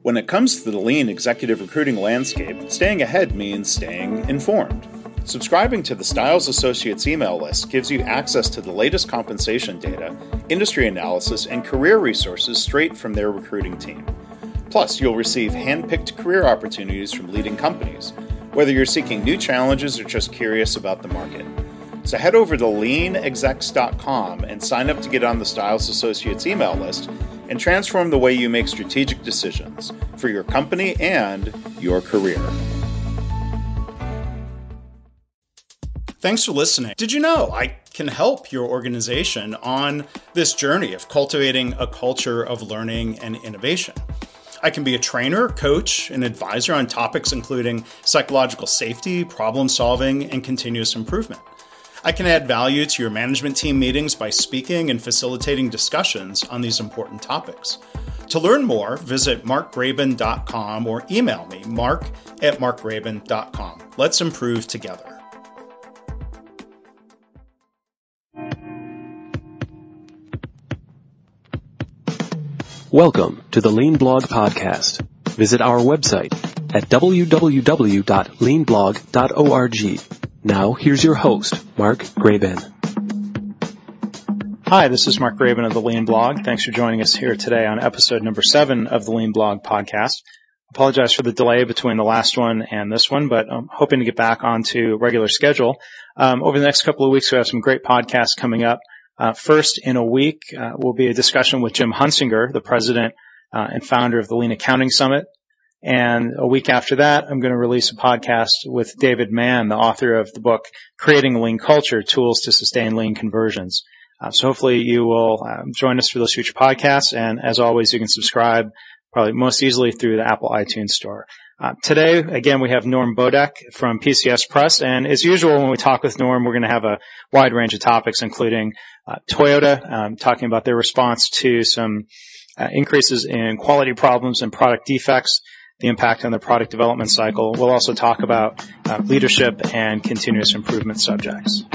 When it comes to the lean executive recruiting landscape, staying ahead means staying informed. Subscribing to the Styles Associates email list gives you access to the latest compensation data, industry analysis, and career resources straight from their recruiting team. Plus, you'll receive hand-picked career opportunities from leading companies, whether you're seeking new challenges or just curious about the market. So head over to leanexecs.com and sign up to get on the Styles Associates email list and transform the way you make strategic decisions for your company and your career. Thanks for listening. Did you know I can help your organization on this journey of cultivating a culture of learning and innovation? I can be a trainer, coach, and advisor on topics including psychological safety, problem solving, and continuous improvement. I can add value to your management team meetings by speaking and facilitating discussions on these important topics. To learn more, visit markgraban.com or email me, mark@markgraban.com. Let's improve together. Welcome to the Lean Blog Podcast. Visit our website at www.leanblog.org. Now, here's your host, Mark Graban. Hi, this is Mark Graban of the Lean Blog. Thanks for joining us here today on episode number 7 of the Lean Blog Podcast. Apologize for the delay between the last one and this one, but I'm hoping to get back onto regular schedule. Over the next couple of weeks, we have some great podcasts coming up. First, in a week, will be a discussion with Jim Hunsinger, the president and founder of the Lean Accounting Summit. And a week after that, I'm going to release a podcast with David Mann, the author of the book, Creating a Lean Culture, Tools to Sustain Lean Conversions. So hopefully you will join us for those future podcasts. And as always, you can subscribe probably most easily through the Apple iTunes Store. Today, again, we have Norm Bodek from PCS Press. And as usual, when we talk with Norm, we're going to have a wide range of topics, including Toyota, talking about their response to some increases in quality problems and product defects, the impact on the product development cycle. We'll also talk about leadership and continuous improvement subjects.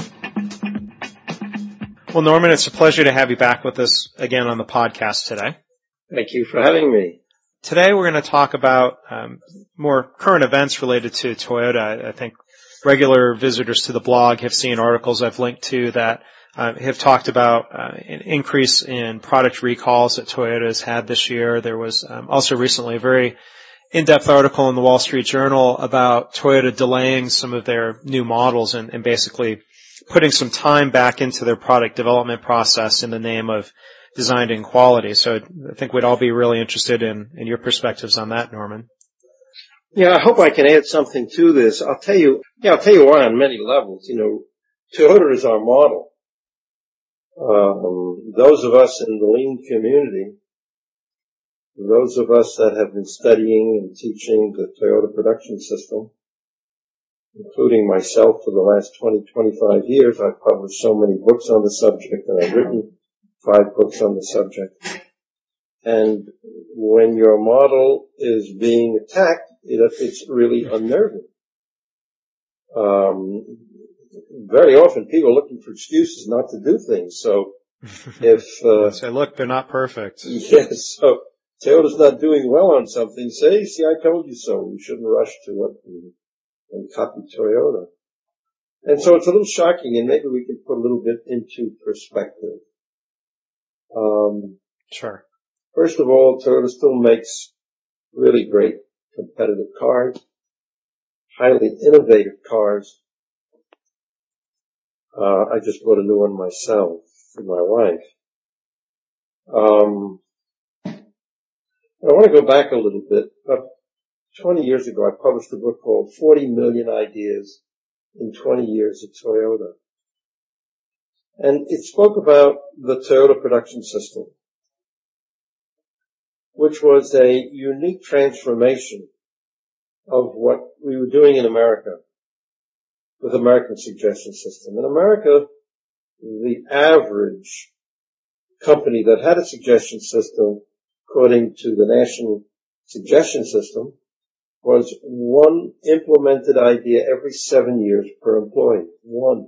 Well, Norman, it's a pleasure to have you back with us again on the podcast today. Thank you for having me. Today we're going to talk about more current events related to Toyota. I think regular visitors to the blog have seen articles I've linked to that have talked about an increase in product recalls that Toyota has had this year. There was also recently a very in-depth article in the Wall Street Journal about Toyota delaying some of their new models and basically putting some time back into their product development process in the name of design and quality. So I think we'd all be really interested in your perspectives on that, Norman. Yeah, I hope I can add something to this. I'll tell you why on many levels. Toyota is our model. Those of us in the lean community, those of us that have been studying and teaching the Toyota production system, including myself for the last 20, 25 years, I've published so many books on the subject, and I've written 5 books on the subject. And when your model is being attacked, it's really unnerving. Very often people are looking for excuses not to do things. So if say, look, they're not perfect. Yes, so Toyota's not doing well on something, say, see, I told you so. We shouldn't rush to it and copy Toyota. And so it's a little shocking, and maybe we can put a little bit into perspective. Sure. First of all, Toyota still makes really great competitive cars, highly innovative cars. I just bought a new one myself for my wife. I want to go back a little bit. About 20 years ago, I published a book called 40 Million Ideas in 20 Years at Toyota. And it spoke about the Toyota production system, which was a unique transformation of what we were doing in America with American suggestion system. In America, the average company that had a suggestion system, according to the National Suggestion System, was one implemented idea every 7 years per employee. One.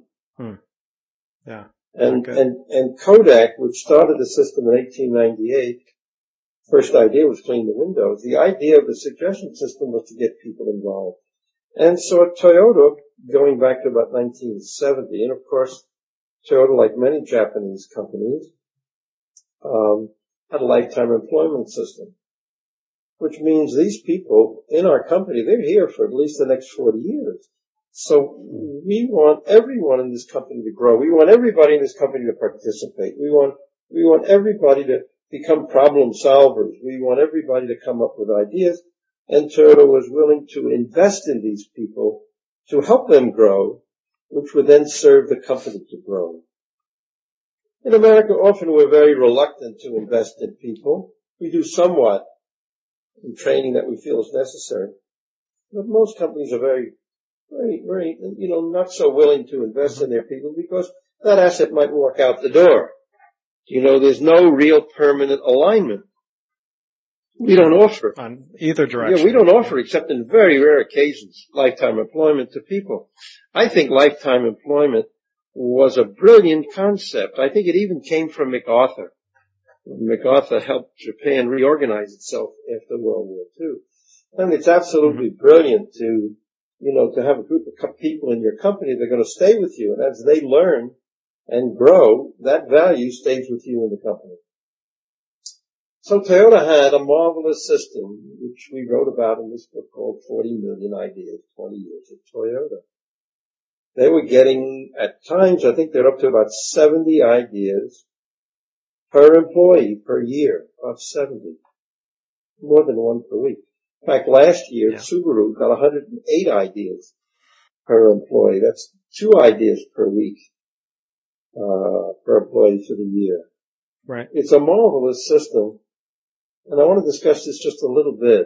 Yeah. And Kodak, which started the system in 1898, first idea was clean the windows. The idea of the suggestion system was to get people involved. And so at Toyota, going back to about 1970, and of course, Toyota, like many Japanese companies, had a lifetime employment system, which means these people in our company, they're here for at least the next 40 years. So we want everyone in this company to grow. We want everybody in this company to participate. We want everybody to become problem solvers. We want everybody to come up with ideas. And Toyota was willing to invest in these people to help them grow, which would then serve the company to grow. In America, often we're very reluctant to invest in people. We do somewhat in training that we feel is necessary. But most companies are very, not so willing to invest in their people because that asset might walk out the door. There's no real permanent alignment. We don't offer. On either direction. Yeah, we don't offer, except in very rare occasions, lifetime employment to people. I think lifetime employment was a brilliant concept. I think it even came from MacArthur. MacArthur helped Japan reorganize itself after World War II. And it's absolutely brilliant to have a group of people in your company that are going to stay with you. And as they learn and grow, that value stays with you in the company. So Toyota had a marvelous system, which we wrote about in this book called 40 Million Ideas, 20 Years of Toyota. They were getting, at times, I think they're up to about 70 ideas per employee per year, about 70. More than one per week. In fact, last year, Subaru got 108 ideas per employee. That's 2 ideas per week, per employee for the year. Right. It's a marvelous system. And I want to discuss this just a little bit.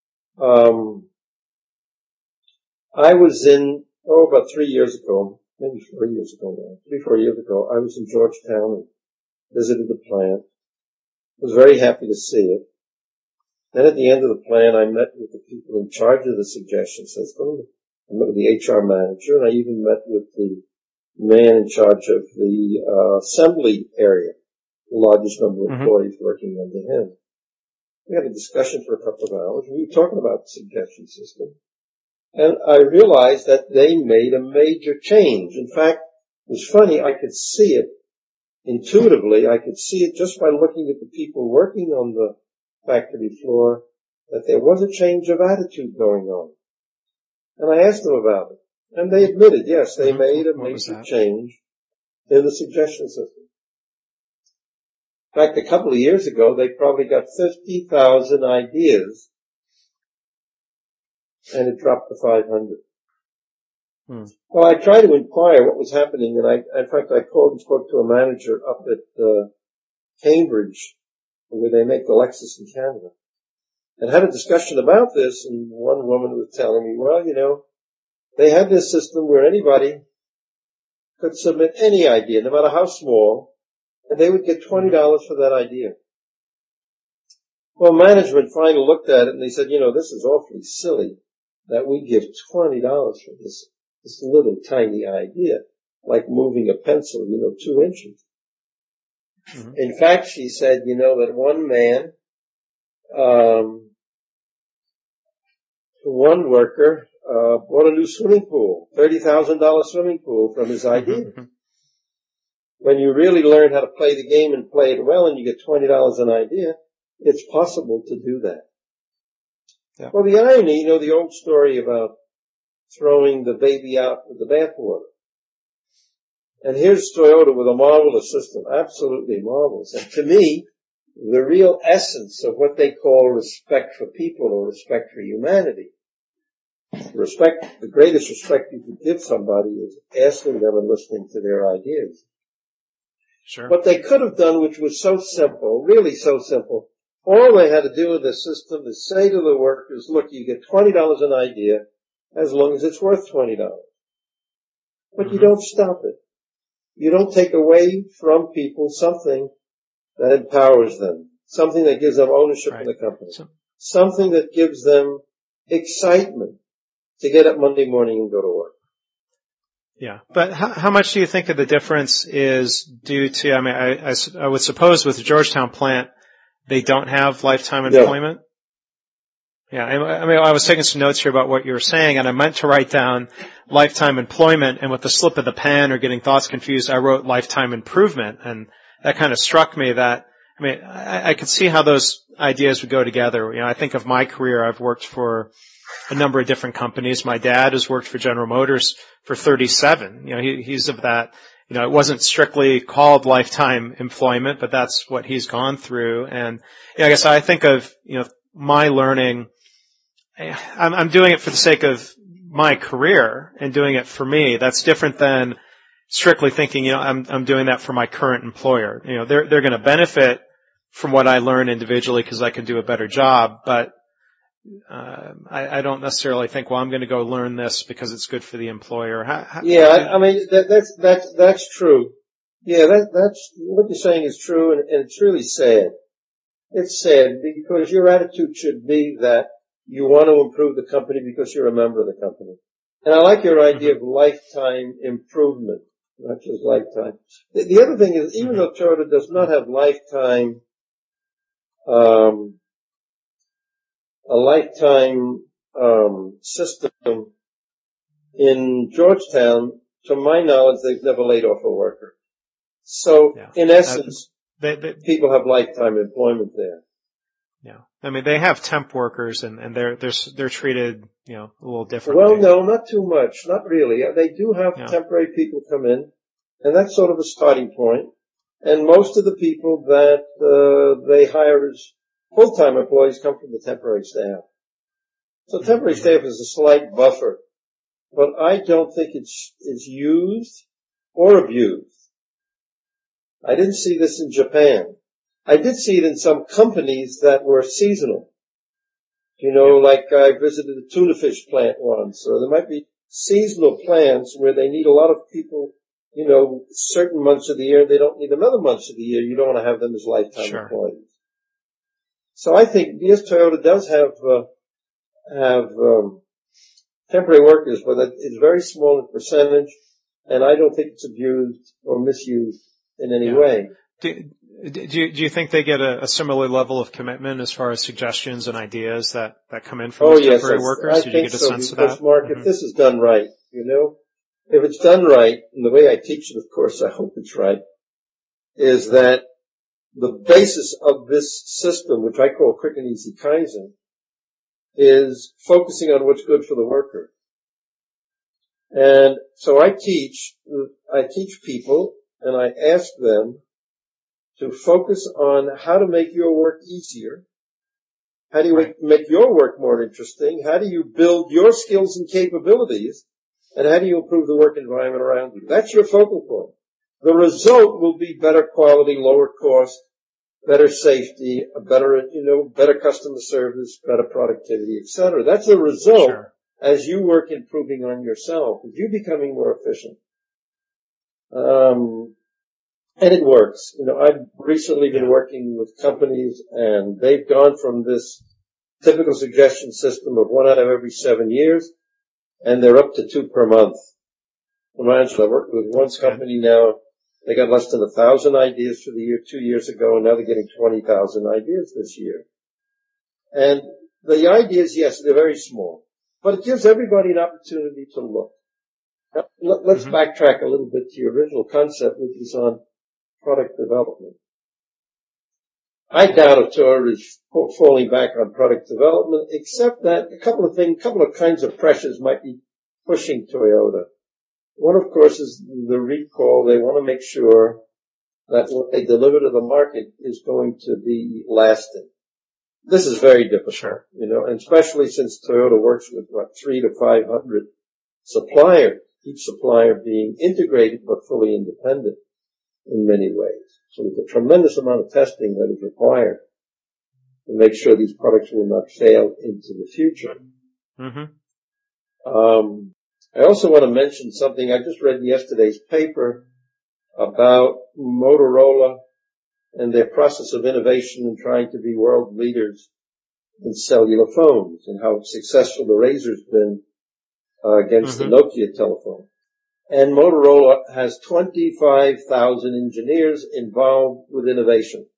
I was about 3 years ago, maybe 4 years ago now, 3-4 years ago, I was in Georgetown and visited the plant. Was very happy to see it. Then at the end of the plant, I met with the people in charge of the suggestion system. I met with the HR manager, and I even met with the man in charge of the assembly area, the largest number of employees working under him. We had a discussion for a couple of hours. We were talking about the suggestion system. And I realized that they made a major change. In fact, it was funny, I could see it intuitively. I could see it just by looking at the people working on the factory floor, that there was a change of attitude going on. And I asked them about it. And they admitted, yes, they made a major change in the suggestion system. In fact, a couple of years ago, they probably got 50,000 ideas, and it dropped to 500. Well, I tried to inquire what was happening, and in fact, I called and spoke to a manager up at Cambridge, where they make the Lexus in Canada, and had a discussion about this, and one woman was telling me, well, they had this system where anybody could submit any idea, no matter how small, and they would get $20 for that idea. Well, management finally looked at it and they said, this is awfully silly that we give $20 for this little tiny idea, like moving a pencil, 2 inches. In fact, she said, that one man, one worker, bought a new swimming pool, $30,000 swimming pool from his idea. When you really learn how to play the game and play it well and you get $20 an idea, it's possible to do that. Yeah. Well, the irony, the old story about throwing the baby out with the bathwater. And here's Toyota with a marvelous system, absolutely marvelous. And to me, the real essence of what they call respect for people or respect for humanity. The greatest respect you could give somebody is asking them and listening to their ideas. Sure. What they could have done, which was so simple, really so simple, all they had to do with the system is say to the workers, look, you get $20 an idea as long as it's worth $20. But you don't stop it. You don't take away from people something that empowers them, something that gives them ownership in the company, something that gives them excitement to get up Monday morning and go to work. Yeah. But how much do you think of the difference is due to, I would suppose with the Georgetown plant, they don't have lifetime employment? Yeah, I mean, I was taking some notes here about what you were saying, and I meant to write down lifetime employment, and with the slip of the pen or getting thoughts confused, I wrote lifetime improvement, and that kind of struck me that, I mean, I could see how those ideas would go together. You know, I think of my career, I've worked for a number of different companies. My dad has worked for General Motors for 37. You know, he's of that, you know, it wasn't strictly called lifetime employment, but that's what he's gone through. And, you know, I guess I think of, you know, my learning, I'm doing it for the sake of my career and doing it for me. That's different than strictly thinking, you know, I'm doing that for my current employer. You know, they're going to benefit from what I learn individually because I can do a better job, but I don't necessarily think, well, I'm going to go learn this because it's good for the employer. I mean, that's true. Yeah, that's what you're saying is true, and it's really sad. It's sad because your attitude should be that you want to improve the company because you're a member of the company. And I like your idea of lifetime improvement, not just lifetime. The other thing is, even though Toyota does not have a lifetime system in Georgetown, to my knowledge, they've never laid off a worker. So, in essence, people have lifetime employment there. Yeah. I mean, they have temp workers and they're treated, you know, a little differently. Well, no, not too much. Not really. They do have temporary people come in, and that's sort of a starting point. And most of the people that they hire as full-time employees come from the temporary staff. So temporary staff is a slight buffer, but I don't think it's used or abused. I didn't see this in Japan. I did see it in some companies that were seasonal. You know, like I visited a tuna fish plant once, or there might be seasonal plants where they need a lot of people, you know, certain months of the year. They don't need them other months of the year. You don't want to have them as lifetime employees. So I think, yes, Toyota does have temporary workers, but it's very small in percentage, and I don't think it's abused or misused in any way. Do you think they get a similar level of commitment as far as suggestions and ideas that come in from these temporary workers? Did you get a sense of that? Mark, if this is done right, you know, if it's done right, and the way I teach it, of course, I hope it's right, is that the basis of this system, which I call quick and easy Kaizen, is focusing on what's good for the worker. And so I teach people, and I ask them to focus on how to make your work easier. How do you make your work more interesting? How do you build your skills and capabilities? And how do you improve the work environment around you? That's your focal point. The result will be better quality, lower cost, better safety, better customer service, better productivity, etc. That's the result as you work improving on yourself, as you becoming more efficient. And it works. You know, I've recently been working with companies, and they've gone from this typical suggestion system of 1 out of every 7 years, and they're up to 2 per month. I worked with one company now. They got less than 1,000 ideas for the year 2 years ago, and now they're getting 20,000 ideas this year. And the ideas, yes, they're very small, but it gives everybody an opportunity to look. Now, let's backtrack a little bit to your original concept, which is on product development. I doubt if Toyota is falling back on product development, except that a couple of kinds of pressures might be pushing Toyota. One, of course, is the recall. They want to make sure that what they deliver to the market is going to be lasting. This is very difficult, you know, and especially since Toyota works with, 300 to 500 suppliers, each supplier being integrated but fully independent in many ways. So there's a tremendous amount of testing that is required to make sure these products will not fail into the future. I also want to mention something. I just read yesterday's paper about Motorola and their process of innovation and trying to be world leaders in cellular phones, and how successful the Razor's been against the Nokia telephone. And Motorola has 25,000 engineers involved with innovation.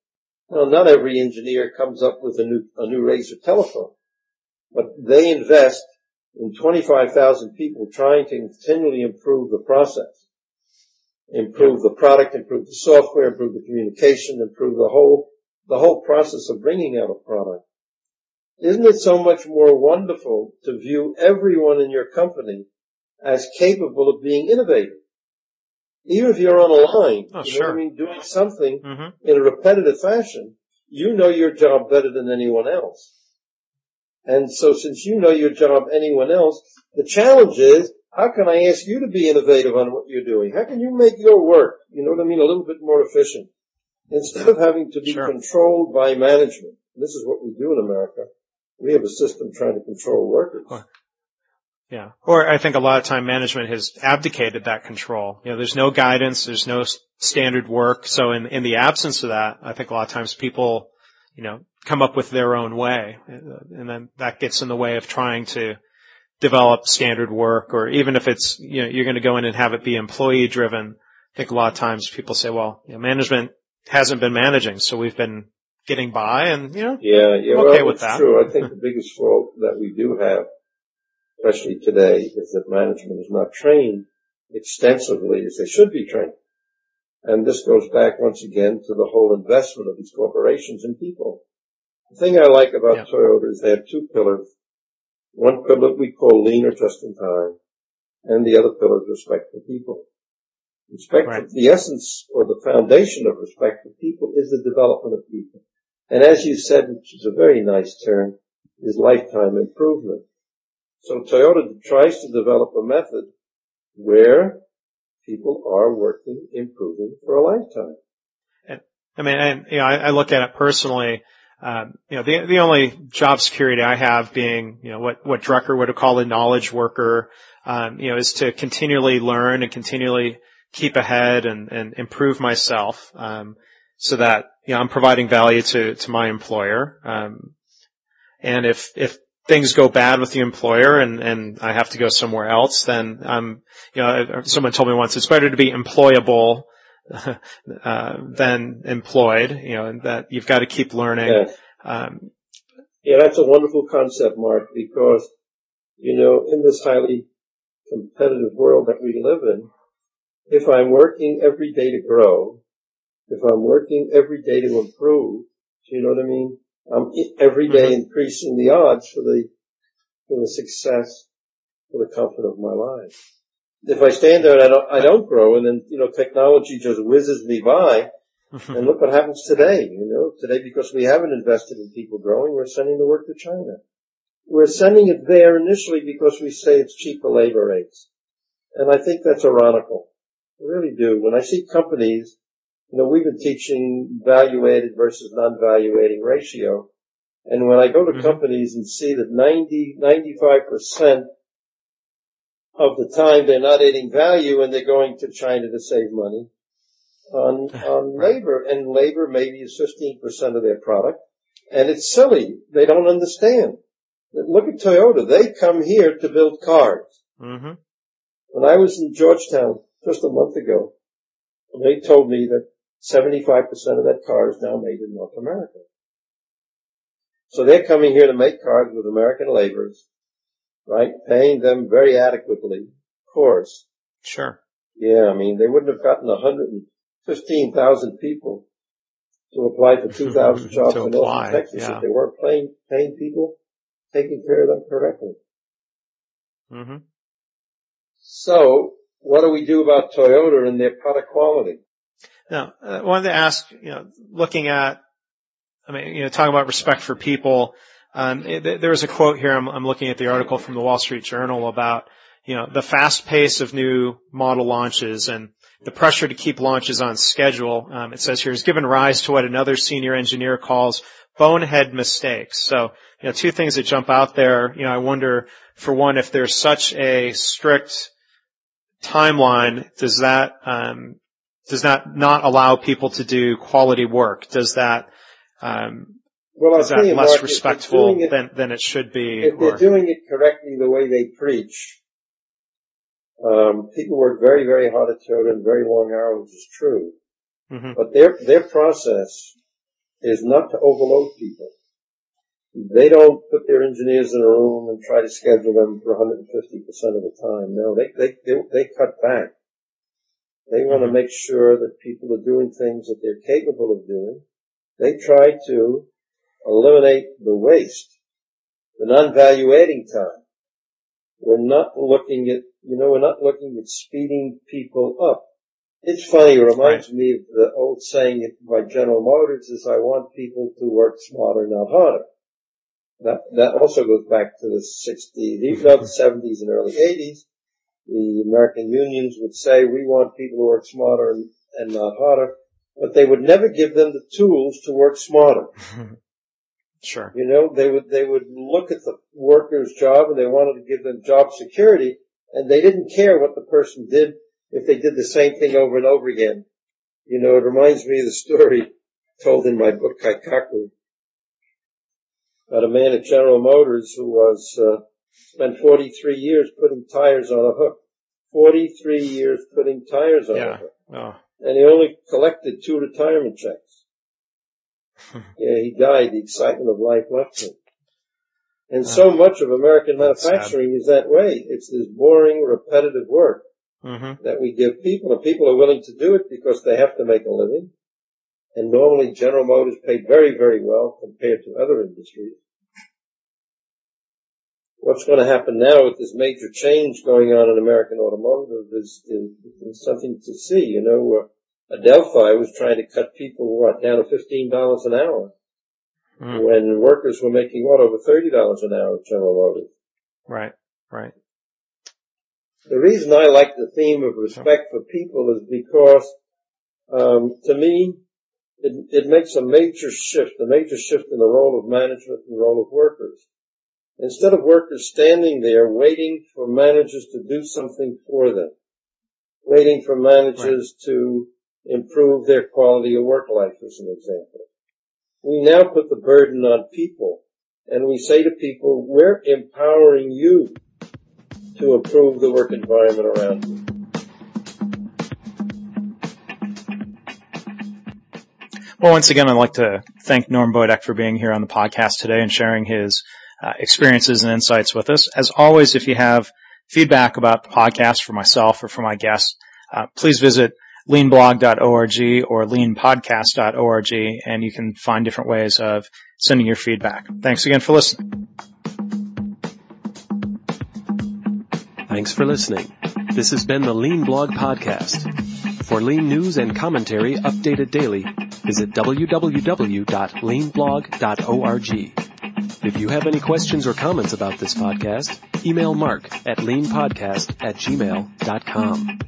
Well, not every engineer comes up with a new Razor telephone, but they invest in 25,000 people trying to continually improve the process, improve the product, improve the software, improve the communication, improve the whole process of bringing out a product. Isn't it so much more wonderful to view everyone in your company as capable of being innovative? Even if you're on a line, sure. What I mean, doing something in a repetitive fashion, you know your job better than anyone else. And so since you know your job anyone else, the challenge is, how can I ask you to be innovative on what you're doing? How can you make your work, a little bit more efficient? Instead of having to be controlled by management. This is what we do in America. We have a system trying to control workers. Yeah. Or I think a lot of time management has abdicated that control. There's no guidance, there's no standard work. So in the absence of that, I think a lot of times people, come up with their own way. And then that gets in the way of trying to develop standard work, or even if it's, you're going to go in and have it be employee driven. I think a lot of times people say, well, management hasn't been managing, so we've been getting by, and, I'm okay with that. True. I think the biggest fault that we do have, especially today, is that management is not trained extensively as they should be trained. And this goes back once again to the whole investment of these corporations in people. The thing I like about Toyota is they have two pillars. One pillar we call lean or just in time, and the other pillar is respect for people. The essence or the foundation of respect for people is the development of people. And as you said, which is a very nice term, is lifetime improvement. So Toyota tries to develop a method where people are working, improving for a lifetime. I look at it personally. The only job security I have being, what Drucker would have called a knowledge worker, is to continually learn and continually keep ahead and improve myself, so that, I'm providing value to my employer. And if things go bad with the employer and I have to go somewhere else, then someone told me once, it's better to be employable than employed, and that you've got to keep learning. That's a wonderful concept, Mark, because, in this highly competitive world that we live in, if I'm working every day to grow, if I'm working every day to improve, do you know what I mean? I'm every day increasing the odds for the success, for the comfort of my life. If I stand there and I don't grow, and then, technology just whizzes me by, and look what happens today, Today, because we haven't invested in people growing, we're sending the work to China. We're sending it there initially because we say it's cheaper labor rates. And I think that's ironical. I really do. When I see companies, we've been teaching value-added versus non-value-adding ratio. And when I go to companies and see that 95% of the time they're not adding value and they're going to China to save money on labor, and labor maybe is 15% of their product. And it's silly. They don't understand. Look at Toyota. They come here to build cars. When I was in Georgetown just a month ago, they told me that 75% of that car is now made in North America. So they're coming here to make cars with American laborers, right? Paying them very adequately, of course. Sure. Yeah, they wouldn't have gotten 115,000 people to apply for 2,000 jobs in Austin, Texas, if they weren't paying people, taking care of them correctly. So, what do we do about Toyota and their product quality? Now, I wanted to ask, looking at, talking about respect for people, there was a quote here, I'm looking at the article from the Wall Street Journal about, the fast pace of new model launches and the pressure to keep launches on schedule. It says here has given rise to what another senior engineer calls bonehead mistakes. So, two things that jump out there. I wonder, for one, if there's such a strict timeline, does that not allow people to do quality work? Does that, is that less Mark, respectful than it should be? If they're doing it correctly the way they preach, people work very, very hard at Toyota and very long hours is true. But their process is not to overload people. They don't put their engineers in a room and try to schedule them for 150% of the time. No, they cut back. They want to make sure that people are doing things that they're capable of doing. They try to eliminate the waste, the non-value adding time. We're not looking at speeding people up. It's funny, it reminds me of the old saying by General Motors is, I want people to work smarter, not harder. That also goes back to the 60s, even though the 70s and early 80s. The American unions would say, we want people to work smarter and not harder, but they would never give them the tools to work smarter. Sure. They would look at the worker's job and they wanted to give them job security, and they didn't care what the person did if they did the same thing over and over again. It reminds me of the story told in my book, Kaikaku, about a man at General Motors who spent 43 years putting tires on a hook. 43 years putting tires on a hook. Oh. And he only collected 2 retirement checks. He died. The excitement of life left him. And so much of American manufacturing is that way. It's this boring, repetitive work that we give people, and people are willing to do it because they have to make a living. And normally General Motors paid very, very well compared to other industries. What's going to happen now with this major change going on in American automotive is something to see. Adelphi was trying to cut people, down to $15 an hour when workers were making, over $30 an hour at General Motors. Right. The reason I like the theme of respect for people is because, to me, it makes a major shift in the role of management and the role of workers. Instead of workers standing there waiting for managers to do something for them, waiting for managers to improve their quality of work life, as an example. We now put the burden on people, and we say to people, we're empowering you to improve the work environment around you. Well, once again, I'd like to thank Norm Bodek for being here on the podcast today and sharing his experiences and insights with us. As always, if you have feedback about the podcast for myself or for my guests, please visit leanblog.org or leanpodcast.org, and you can find different ways of sending your feedback. Thanks again for listening. Thanks for listening. This has been the Lean Blog Podcast. For Lean news and commentary updated daily, visit www.leanblog.org. If you have any questions or comments about this podcast, email Mark at leanpodcast@gmail.com.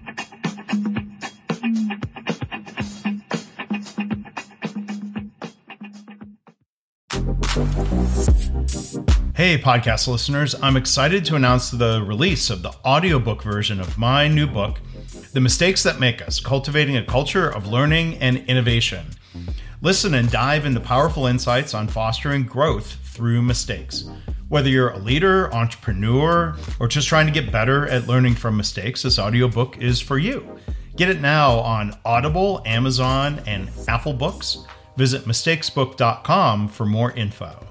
Hey, podcast listeners, I'm excited to announce the release of the audiobook version of my new book, The Mistakes That Make Us, Cultivating a Culture of Learning and Innovation. Listen and dive into powerful insights on fostering growth through mistakes. Whether you're a leader, entrepreneur, or just trying to get better at learning from mistakes, this audiobook is for you. Get it now on Audible, Amazon, and Apple Books. Visit mistakesbook.com for more info.